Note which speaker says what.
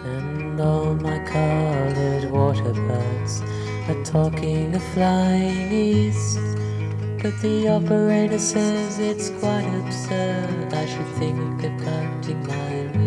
Speaker 1: And all my colored water birds are talking of flying east. But the operator says it's quite absurd. I should think of counting my